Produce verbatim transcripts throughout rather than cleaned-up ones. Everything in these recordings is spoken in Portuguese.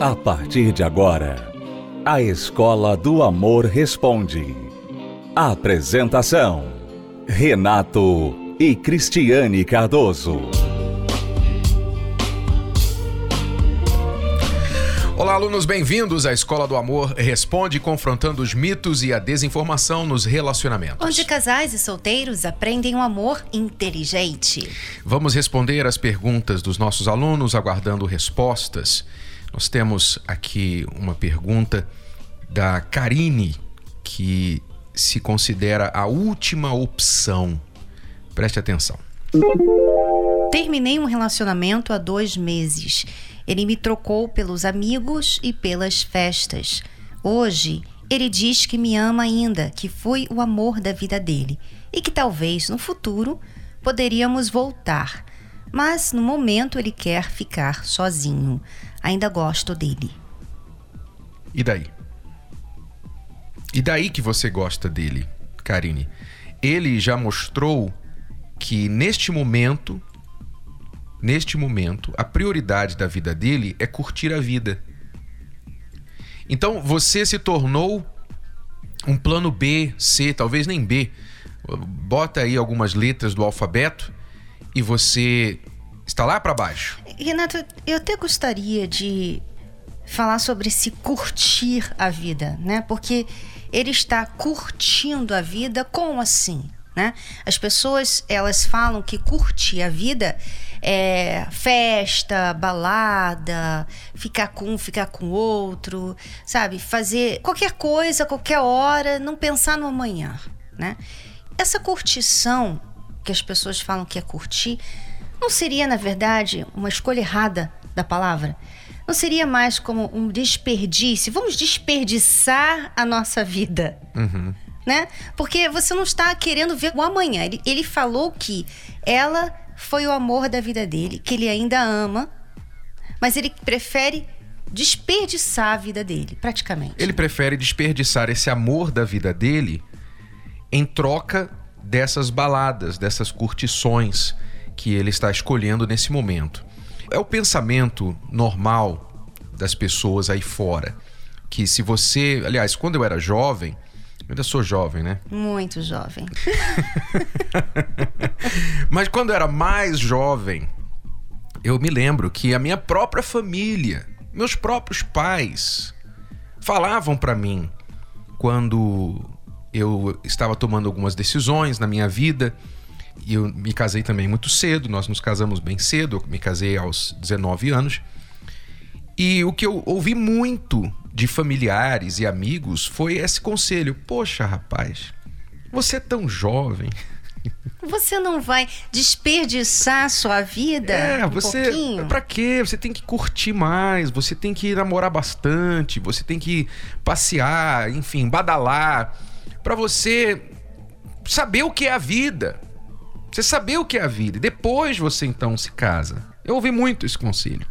A partir de agora, a Escola do Amor Responde. Apresentação: Renato e Cristiane Cardoso. Olá, alunos, bem-vindos à Escola do Amor Responde, confrontando os mitos e a desinformação nos relacionamentos. Onde casais e solteiros aprendem um amor inteligente. Vamos responder as perguntas dos nossos alunos, aguardando respostas. Nós temos aqui uma pergunta da Karine, que se considera a última opção. Preste atenção. Terminei um relacionamento há dois meses. Ele me trocou pelos amigos e pelas festas. Hoje, ele diz que me ama ainda, que fui o amor da vida dele e que talvez no futuro poderíamos voltar. Mas no momento ele quer ficar sozinho. Ainda gosto dele. E daí? E daí que você gosta dele, Karine? Ele já mostrou que neste momento... Neste momento, a prioridade da vida dele é curtir a vida. Então, você se tornou um plano B, C, talvez nem B. Bota aí algumas letras do alfabeto e você está lá para baixo. Renato, eu até gostaria de falar sobre se curtir a vida, né? Porque ele está curtindo a vida, como assim? Né? As pessoas, elas falam que curtir a vida é festa, balada, ficar com um, ficar com outro, sabe? Fazer qualquer coisa, qualquer hora, não pensar no amanhã, né? Essa curtição que as pessoas falam que é curtir, não seria, na verdade, uma escolha errada da palavra? Não seria mais como um desperdício? Vamos desperdiçar a nossa vida. Uhum. Né? Porque você não está querendo ver o amanhã. Ele, ele falou que ela foi o amor da vida dele, que ele ainda ama, mas ele prefere desperdiçar a vida dele, praticamente. Ele prefere desperdiçar esse amor da vida dele em troca dessas baladas, dessas curtições que ele está escolhendo nesse momento. É o pensamento normal das pessoas aí fora, que se você... Aliás, quando eu era jovem... Eu ainda sou jovem, né? Muito jovem. Mas quando eu era mais jovem, eu me lembro que a minha própria família, meus próprios pais, falavam pra mim quando eu estava tomando algumas decisões na minha vida. E eu me casei também muito cedo, nós nos casamos bem cedo, eu me casei aos dezenove anos. E o que eu ouvi muito de familiares e amigos foi esse conselho: poxa, rapaz, você é tão jovem. Você não vai desperdiçar a sua vida é, um você, pouquinho? Pra quê? Você tem que curtir mais, você tem que namorar bastante, você tem que passear, enfim, badalar, pra você saber o que é a vida. Você saber o que é a vida. E depois você então se casa. Eu ouvi muito esse conselho.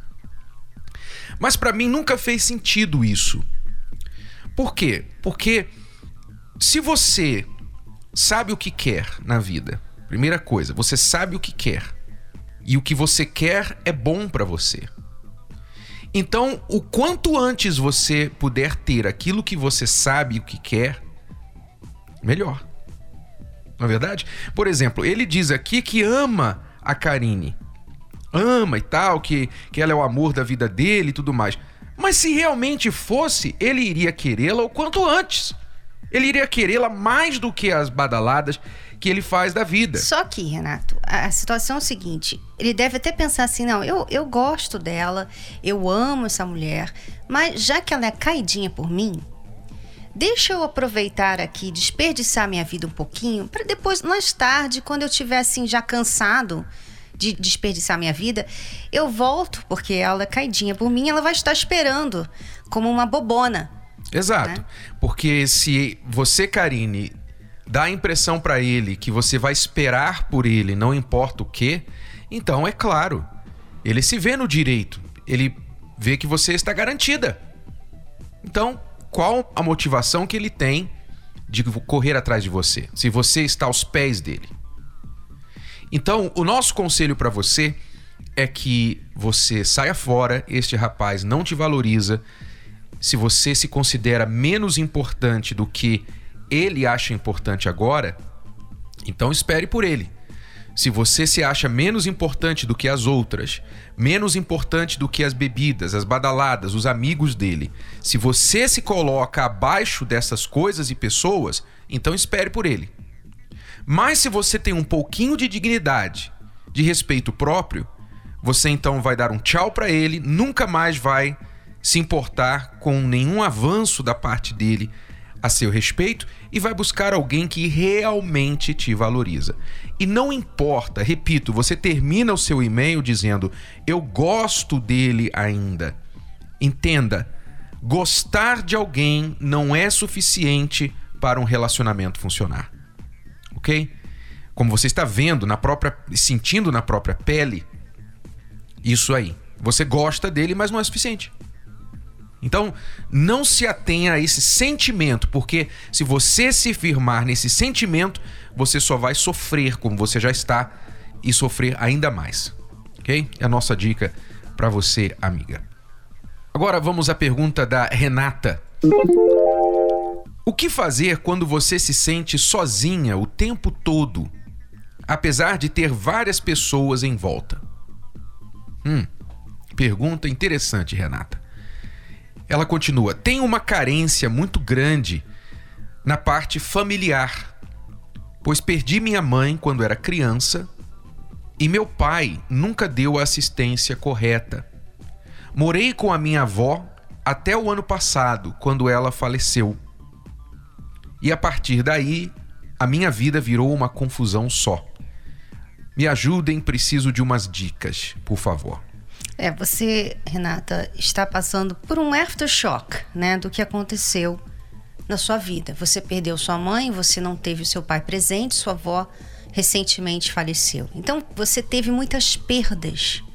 Mas para mim nunca fez sentido isso. Por quê? Porque se você sabe o que quer na vida, primeira coisa, você sabe o que quer. E o que você quer é bom para você. Então, o quanto antes você puder ter aquilo que você sabe o que quer, melhor. Não é verdade? Por exemplo, ele diz aqui que ama a Karine. Ama e tal, que, que ela é o amor da vida dele e tudo mais. Mas se realmente fosse, ele iria querê-la o quanto antes. Ele iria querê-la mais do que as badaladas que ele faz da vida. Só que, Renato, a situação é o seguinte: ele deve até pensar assim, não, eu, eu gosto dela, eu amo essa mulher, mas já que ela é caidinha por mim, deixa eu aproveitar aqui, desperdiçar minha vida um pouquinho, para depois, mais tarde, quando eu estiver assim já cansado de desperdiçar minha vida, eu volto, porque ela é caidinha por mim, ela vai estar esperando como uma bobona. Exato, né? Porque se você, Karine, dá a impressão pra ele que você vai esperar por ele, não importa o quê, então é claro, ele se vê no direito, ele vê que você está garantida. Então, qual a motivação que ele tem de correr atrás de você, se você está aos pés dele? Então, o nosso conselho para você é que você saia fora, este rapaz não te valoriza. Se você se considera menos importante do que ele acha importante agora, então espere por ele. Se você se acha menos importante do que as outras, menos importante do que as bebidas, as badaladas, os amigos dele, se você se coloca abaixo dessas coisas e pessoas, então espere por ele. Mas se você tem um pouquinho de dignidade, de respeito próprio, você então vai dar um tchau para ele, nunca mais vai se importar com nenhum avanço da parte dele a seu respeito e vai buscar alguém que realmente te valoriza. E não importa, repito, você termina o seu e-mail dizendo: eu gosto dele ainda. Entenda, gostar de alguém não é suficiente para um relacionamento funcionar. Ok? Como você está vendo, na própria, sentindo na própria pele, isso aí. Você gosta dele, mas não é suficiente. Então, não se atenha a esse sentimento, porque se você se firmar nesse sentimento, você só vai sofrer como você já está e sofrer ainda mais. Ok? É a nossa dica para você, amiga. Agora vamos à pergunta da Renata. O que fazer quando você se sente sozinha o tempo todo, apesar de ter várias pessoas em volta? Hum, pergunta interessante, Renata. Ela continua: tenho uma carência muito grande na parte familiar, pois perdi minha mãe quando era criança e meu pai nunca deu a assistência correta. Morei com a minha avó até o ano passado, quando ela faleceu. E a partir daí, a minha vida virou uma confusão só. Me ajudem, preciso de umas dicas, por favor. É, você, Renata, está passando por um aftershock, né, do que aconteceu na sua vida. Você perdeu sua mãe, você não teve o seu pai presente, sua avó recentemente faleceu. Então, você teve muitas perdas.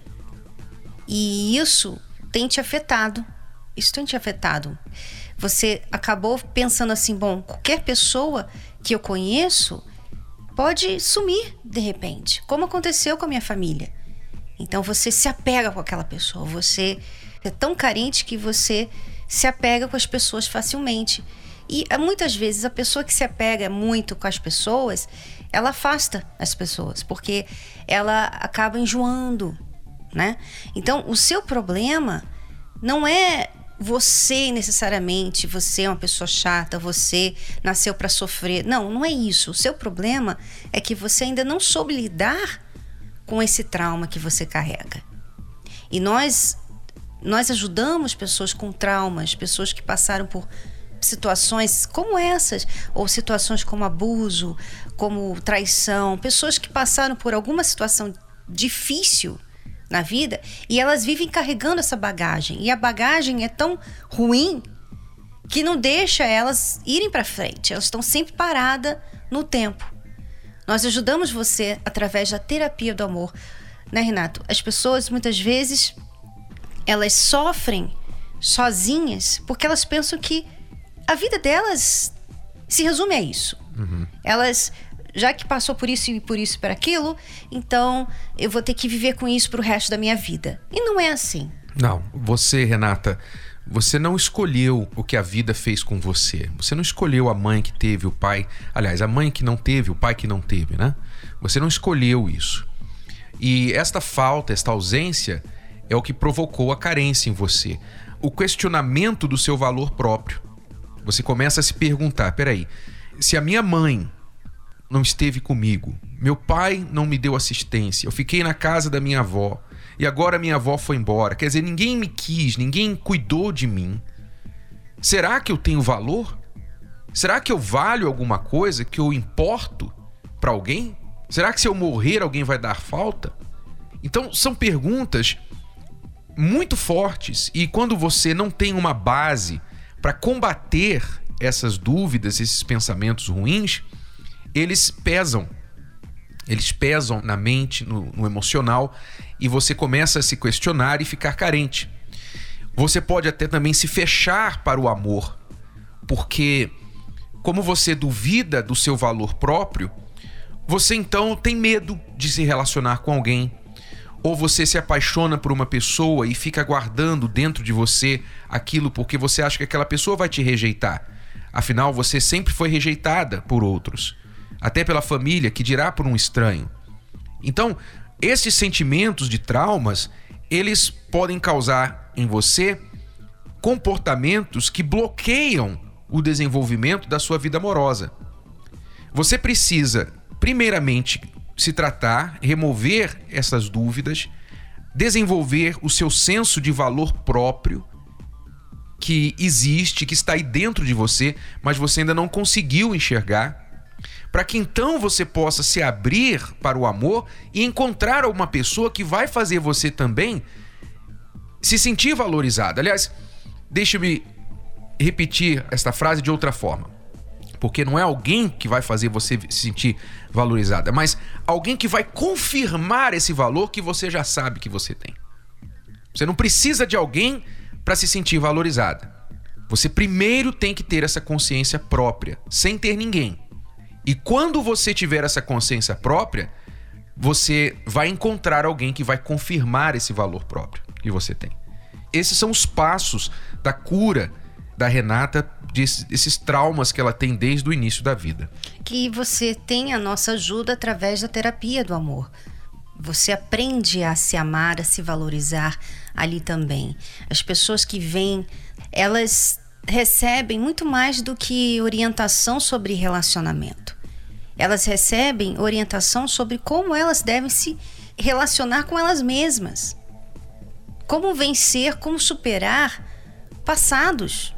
E isso tem te afetado. Isso tem te afetado. Você acabou pensando assim, bom, qualquer pessoa que eu conheço pode sumir de repente, como aconteceu com a minha família. Então você se apega com aquela pessoa, você é tão carente que você se apega com as pessoas facilmente. E muitas vezes a pessoa que se apega muito com as pessoas, ela afasta as pessoas, porque ela acaba enjoando, né? Então o seu problema não é você necessariamente, você é uma pessoa chata, você nasceu para sofrer. Não, não é isso. O seu problema é que você ainda não soube lidar com esse trauma que você carrega. E nós, nós ajudamos pessoas com traumas, pessoas que passaram por situações como essas, ou situações como abuso, como traição, pessoas que passaram por alguma situação difícil na vida e elas vivem carregando essa bagagem. E a bagagem é tão ruim que não deixa elas irem para frente. Elas estão sempre paradas no tempo. Nós ajudamos você através da terapia do amor, né, Renato? As pessoas, muitas vezes, elas sofrem sozinhas porque elas pensam que a vida delas se resume a isso. Uhum. Elas, já que passou por isso e por isso e por aquilo, então eu vou ter que viver com isso pro resto da minha vida. E não é assim. Não, você, Renata, você não escolheu o que a vida fez com você. Você não escolheu a mãe que teve, o pai... Aliás, a mãe que não teve, o pai que não teve, né? Você não escolheu isso. E esta falta, esta ausência, é o que provocou a carência em você. O questionamento do seu valor próprio. Você começa a se perguntar, peraí, se a minha mãe não esteve comigo, meu pai não me deu assistência, eu fiquei na casa da minha avó, e agora minha avó foi embora. Quer dizer, ninguém me quis, ninguém cuidou de mim. Será que eu tenho valor? Será que eu valho alguma coisa, que eu importo para alguém? Será que se eu morrer alguém vai dar falta? Então são perguntas muito fortes, e quando você não tem uma base para combater essas dúvidas, esses pensamentos ruins, eles pesam. Eles pesam na mente, no, no emocional, e você começa a se questionar e ficar carente. Você pode até também se fechar para o amor, porque como você duvida do seu valor próprio, você então tem medo de se relacionar com alguém, Ou você se apaixona por uma pessoa e fica guardando dentro de você aquilo porque você acha que aquela pessoa vai te rejeitar. Afinal, você sempre foi rejeitada por outros, até pela família, que dirá por um estranho. Então, esses sentimentos de traumas, eles podem causar em você comportamentos que bloqueiam o desenvolvimento da sua vida amorosa. Você precisa, primeiramente, se tratar, remover essas dúvidas, desenvolver o seu senso de valor próprio, que existe, que está aí dentro de você, mas você ainda não conseguiu enxergar, para que então você possa se abrir para o amor e encontrar uma pessoa que vai fazer você também se sentir valorizado. Aliás, deixa-me repetir esta frase de outra forma. Porque não é alguém que vai fazer você se sentir valorizada, mas alguém que vai confirmar esse valor que você já sabe que você tem. Você não precisa de alguém para se sentir valorizada. Você primeiro tem que ter essa consciência própria, sem ter ninguém. E quando você tiver essa consciência própria, você vai encontrar alguém que vai confirmar esse valor próprio que você tem. Esses são os passos da cura da Renata, desses traumas que ela tem desde o início da vida. Que você tem a nossa ajuda através da terapia do amor. Você aprende a se amar, a se valorizar ali também. As pessoas que vêm, elas recebem muito mais do que orientação sobre relacionamento. Elas recebem orientação sobre como elas devem se relacionar com elas mesmas. Como vencer, como superar passados,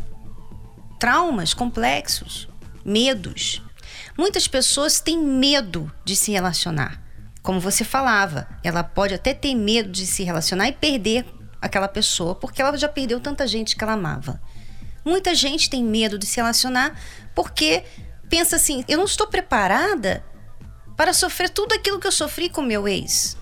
traumas complexos, medos. Muitas pessoas têm medo de se relacionar. Como você falava, ela pode até ter medo de se relacionar e perder aquela pessoa, porque ela já perdeu tanta gente que ela amava. Muita gente tem medo de se relacionar porque pensa assim, eu não estou preparada para sofrer tudo aquilo que eu sofri com meu ex.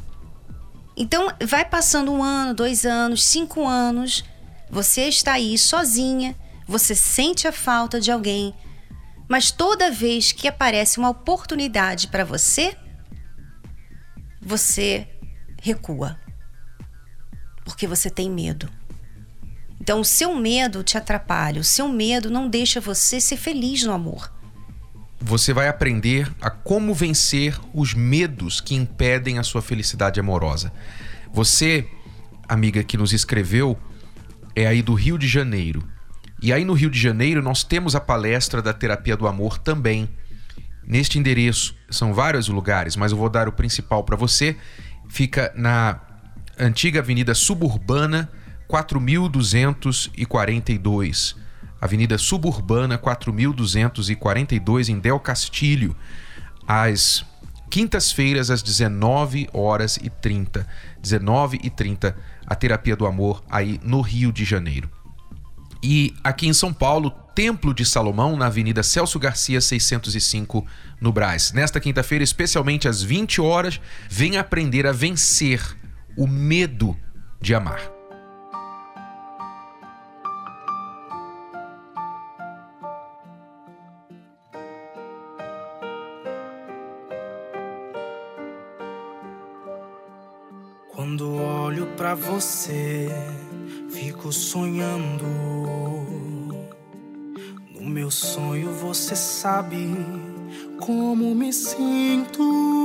Então, vai passando um ano, dois anos, cinco anos, você está aí sozinha, você sente a falta de alguém, mas toda vez que aparece uma oportunidade para você, você recua, porque você tem medo. Então, o seu medo te atrapalha, o seu medo não deixa você ser feliz no amor. Você vai aprender a como vencer os medos que impedem a sua felicidade amorosa. Você, amiga que nos escreveu, é aí do Rio de Janeiro. E aí no Rio de Janeiro nós temos a palestra da Terapia do Amor também. Neste endereço, são vários lugares, mas eu vou dar o principal para você. Fica na antiga Avenida Suburbana quatro mil duzentos e quarenta e dois. Avenida Suburbana quatro mil duzentos e quarenta e dois, em Del Castilho, às quintas-feiras, às dezenove horas e trinta. dezenove e trinta, a Terapia do Amor aí no Rio de Janeiro. E aqui em São Paulo, Templo de Salomão, na Avenida Celso Garcia, seiscentos e cinco, no Brás. Nesta quinta-feira, especialmente às vinte horas, venha aprender a vencer o medo de amar. Quando olho pra você, fico sonhando. No meu sonho você sabe como me sinto.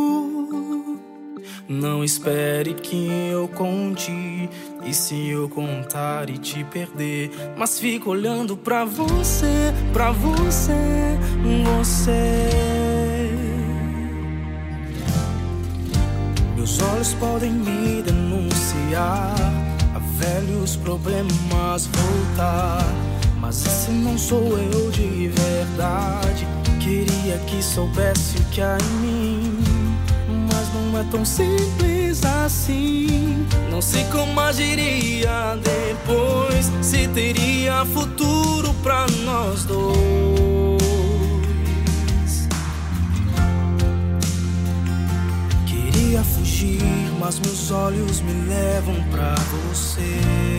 Não espere que eu conte, e se eu contar e te perder, mas fico olhando pra você, pra você, você. Meus olhos podem me denunciar, a velhos problemas voltar, mas esse não sou eu de verdade. Queria que soubesse o que há em mim, mas não é tão simples assim. Não sei como agiria depois, se teria futuro pra nós dois. Queria fugir, mas meus olhos me levam pra você.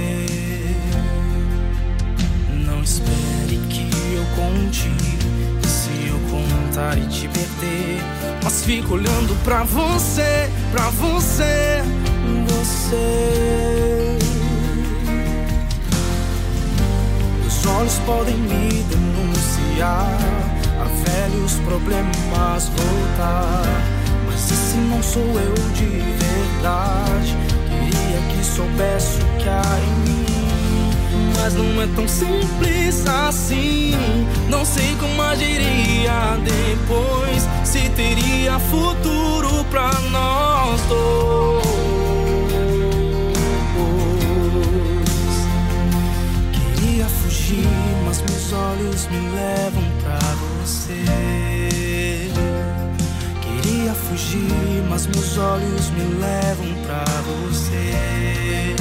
Não espere que eu conte, se eu contar e te perder, mas fico olhando pra você, pra você, você. Meus olhos podem me denunciar, a velhos problemas voltar, mas esse não sou eu de verdade. Queria que soubesse o que há em mim, mas não é tão simples assim. Não sei como agiria depois, se teria futuro pra nós dois. Queria fugir, mas meus olhos me levam pra você. Queria fugir, mas meus olhos me levam pra você.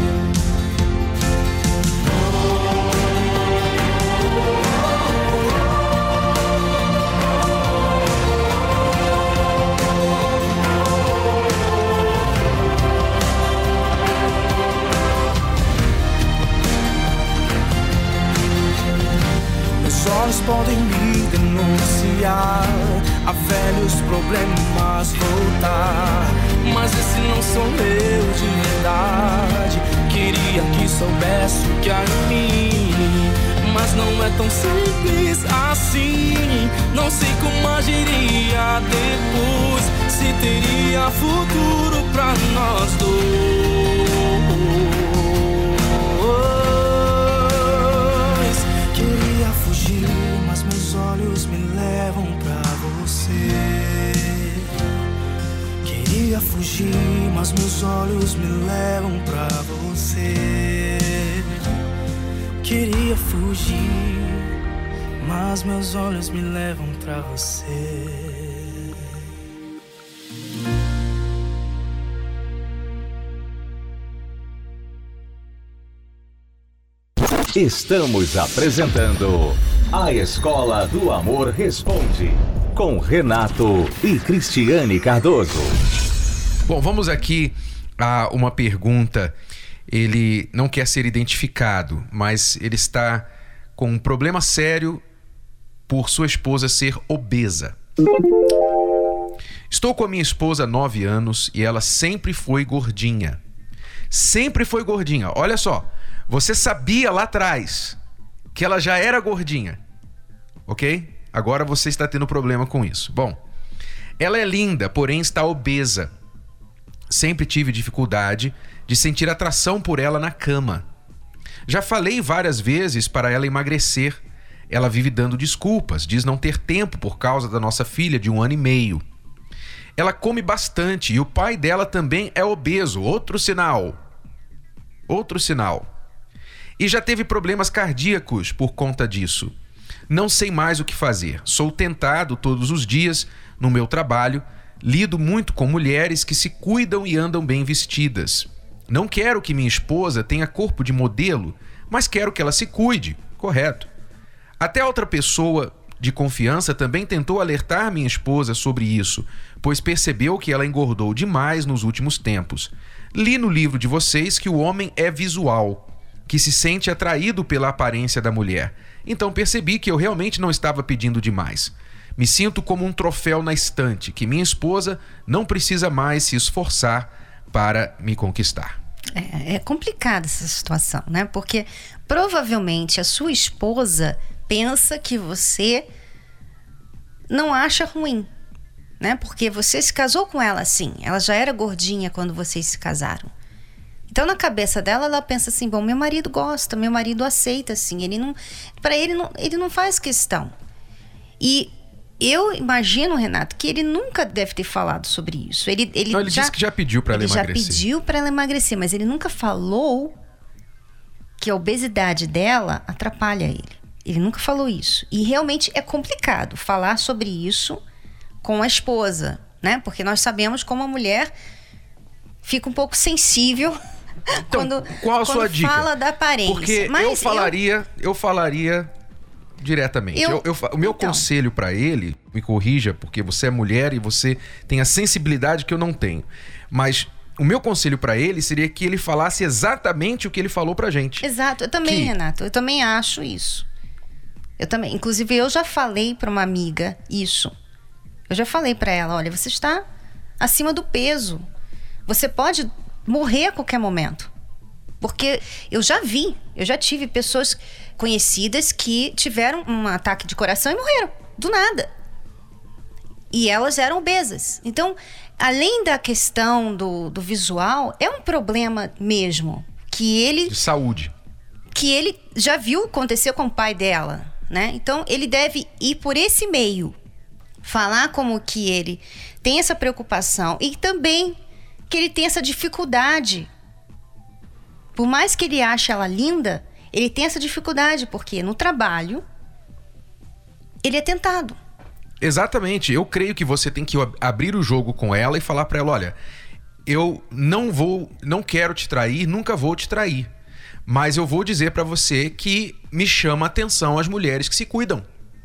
Meus olhos podem me denunciar, a velhos problemas voltar, mas esse não sou eu de verdade. Queria que soubesse o que há em mim, mas não é tão simples assim. Não sei como agiria depois, se teria futuro pra nós dois. Queria fugir, mas meus olhos me levam pra você. Queria fugir, mas meus olhos me levam pra você. Queria fugir, mas meus olhos me levam pra você. Estamos apresentando A Escola do Amor Responde, com Renato e Cristiane Cardoso. Bom, vamos aqui a uma pergunta. Ele não quer ser identificado, mas ele está com um problema sério por sua esposa ser obesa. Estou com a minha esposa há nove anos e ela sempre foi gordinha. Sempre foi gordinha. Olha só, você sabia lá atrás que ela já era gordinha, ok? Agora você está tendo problema com isso. Bom, ela é linda, porém está obesa. Sempre tive dificuldade de sentir atração por ela na cama. Já falei várias vezes para ela emagrecer. Ela vive dando desculpas, diz não ter tempo por causa da nossa filha de um ano e meio. Ela come bastante e o pai dela também é obeso. Outro sinal. Outro sinal. E já teve problemas cardíacos por conta disso. Não sei mais o que fazer. Sou tentado todos os dias no meu trabalho. Lido muito com mulheres que se cuidam e andam bem vestidas. Não quero que minha esposa tenha corpo de modelo, mas quero que ela se cuide, correto? Até outra pessoa de confiança também tentou alertar minha esposa sobre isso, pois percebeu que ela engordou demais nos últimos tempos. Li no livro de vocês que o homem é visual, que se sente atraído pela aparência da mulher. Então percebi que eu realmente não estava pedindo demais. Me sinto como um troféu na estante, que minha esposa não precisa mais se esforçar para me conquistar. É, é complicada essa situação, né? Porque provavelmente a sua esposa pensa que você não acha ruim, né? Porque você se casou com ela assim, ela já era gordinha quando vocês se casaram. Então na cabeça dela ela pensa assim, bom, meu marido gosta, meu marido aceita assim, ele não, para ele não, ele não faz questão. E eu imagino, Renato, que ele nunca deve ter falado sobre isso. Ele, ele, não, ele já, disse que já pediu para ela emagrecer. Ele já pediu para ela emagrecer, mas ele nunca falou que a obesidade dela atrapalha ele. Ele nunca falou isso. E realmente é complicado falar sobre isso com a esposa, né? Porque nós sabemos como a mulher fica um pouco sensível então, quando, qual a quando sua dica? fala da aparência. Porque mas eu falaria, eu, eu falaria diretamente. Eu, eu, eu, o meu então, conselho para ele, me corrija, porque você é mulher e você tem a sensibilidade que eu não tenho. Mas o meu conselho para ele seria que ele falasse exatamente o que ele falou pra gente. Exato, eu também, que... Renato, eu também acho isso. Eu também, inclusive eu já falei para uma amiga isso. Eu já falei para ela, olha, você está acima do peso. Você pode morrer a qualquer momento. Porque eu já vi, eu já tive pessoas conhecidas que tiveram um ataque de coração e morreram, do nada. E elas eram obesas. Então, além da questão do, do visual, é um problema mesmo. Que ele... De saúde. Que ele já viu acontecer com o pai dela, né? Então, ele deve ir por esse meio. Falar como que ele tem essa preocupação e também que ele tem essa dificuldade. Por mais que ele ache ela linda, ele tem essa dificuldade, porque no trabalho ele é tentado. Exatamente. Eu creio que você tem que abrir o jogo com ela e falar pra ela, olha, eu não vou, não quero te trair, nunca vou te trair. Mas eu vou dizer pra você que me chama a atenção as mulheres que se cuidam.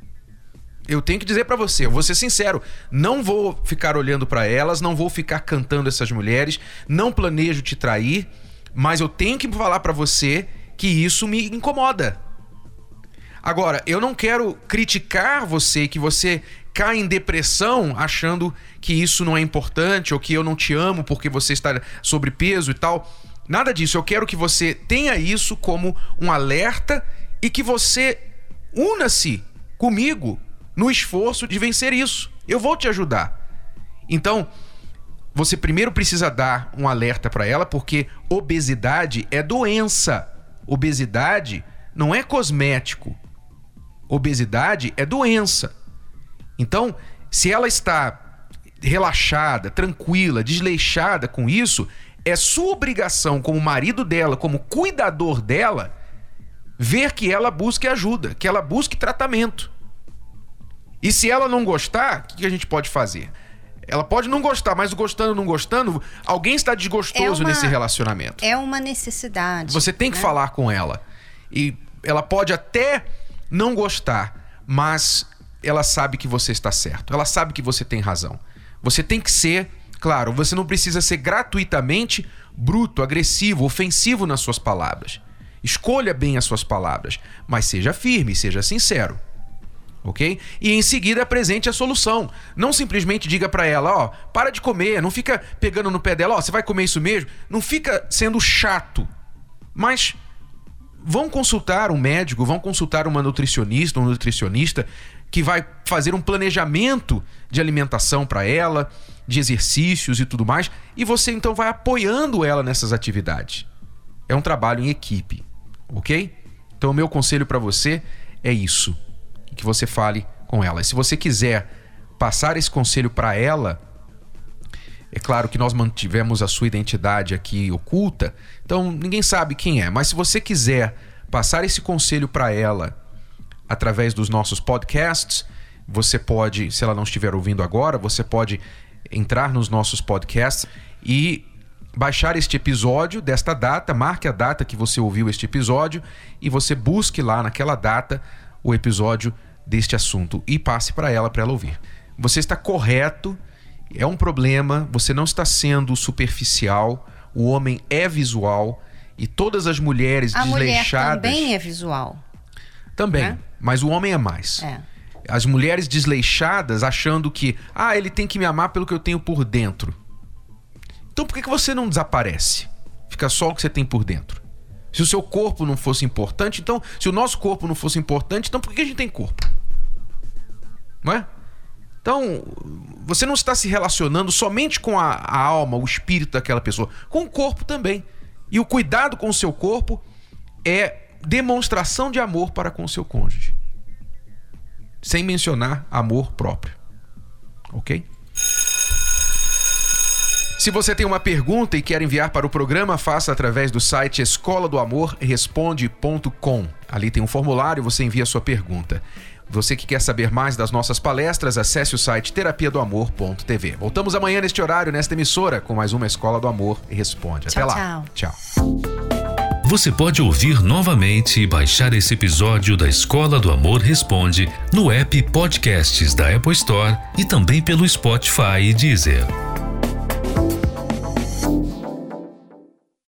Eu tenho que dizer pra você, eu vou ser sincero, não vou ficar olhando pra elas, não vou ficar cantando essas mulheres, não planejo te trair, mas eu tenho que falar pra você que isso me incomoda. Agora, eu não quero criticar você, que você cai em depressão achando que isso não é importante ou que eu não te amo porque você está sobrepeso e tal. Nada disso. Eu quero que você tenha isso como um alerta e que você una-se comigo no esforço de vencer isso. Eu vou te ajudar. Então, você primeiro precisa dar um alerta para ela, porque obesidade é doença. Obesidade não é cosmético. Obesidade é doença. Então, se ela está relaxada, tranquila, desleixada com isso, é sua obrigação como marido dela, como cuidador dela, ver que ela busque ajuda, que ela busque tratamento. E se ela não gostar, o que a gente pode fazer? Ela pode não gostar, mas gostando ou não gostando, alguém está desgostoso é uma, nesse relacionamento. É uma necessidade. Você tem que né? falar com ela. E ela pode até não gostar, mas ela sabe que você está certo. Ela sabe que você tem razão. Você tem que ser, claro, você não precisa ser gratuitamente bruto, agressivo, ofensivo nas suas palavras. Escolha bem as suas palavras, mas seja firme, seja sincero. Ok? E em seguida apresente a solução. Não simplesmente diga pra ela, ó, para de comer, não fica pegando no pé dela, ó, você vai comer isso mesmo? Não fica sendo chato. Mas vão consultar um médico, vão consultar uma nutricionista, um nutricionista que vai fazer um planejamento de alimentação para ela, de exercícios e tudo mais, e você então vai apoiando ela nessas atividades. É um trabalho em equipe, ok? Então o meu conselho para você é isso, que você fale com ela. E se você quiser passar esse conselho para ela, é claro que nós mantivemos a sua identidade aqui oculta, então ninguém sabe quem é, mas se você quiser passar esse conselho para ela através dos nossos podcasts, você pode, se ela não estiver ouvindo agora, você pode entrar nos nossos podcasts e baixar este episódio desta data, marque a data que você ouviu este episódio e você busque lá naquela data o episódio deste assunto e passe para ela, para ela ouvir. Você está correto, é um problema, você não está sendo superficial, o homem é visual e todas as mulheres a desleixadas... A mulher também é visual. Também, né? Mas o homem é mais. É. As mulheres desleixadas achando que, ah, ele tem que me amar pelo que eu tenho por dentro. Então por que você não desaparece? Fica só o que você tem por dentro. Se o seu corpo não fosse importante, então... Se o nosso corpo não fosse importante, então por que a gente tem corpo? Não é? Então, você não está se relacionando somente com a, a alma, o espírito daquela pessoa, com o corpo também. E o cuidado com o seu corpo é demonstração de amor para com o seu cônjuge. Sem mencionar amor próprio. Ok? Se você tem uma pergunta e quer enviar para o programa, faça através do site escola do amor responde ponto com. Ali tem um formulário, você envia a sua pergunta. Você que quer saber mais das nossas palestras, acesse o site terapia do amor ponto t v. Voltamos amanhã neste horário, nesta emissora, com mais uma Escola do Amor Responde. Até tchau, lá. Tchau. Tchau. Você pode ouvir novamente e baixar esse episódio da Escola do Amor Responde no app Podcasts da Apple Store e também pelo Spotify e Deezer.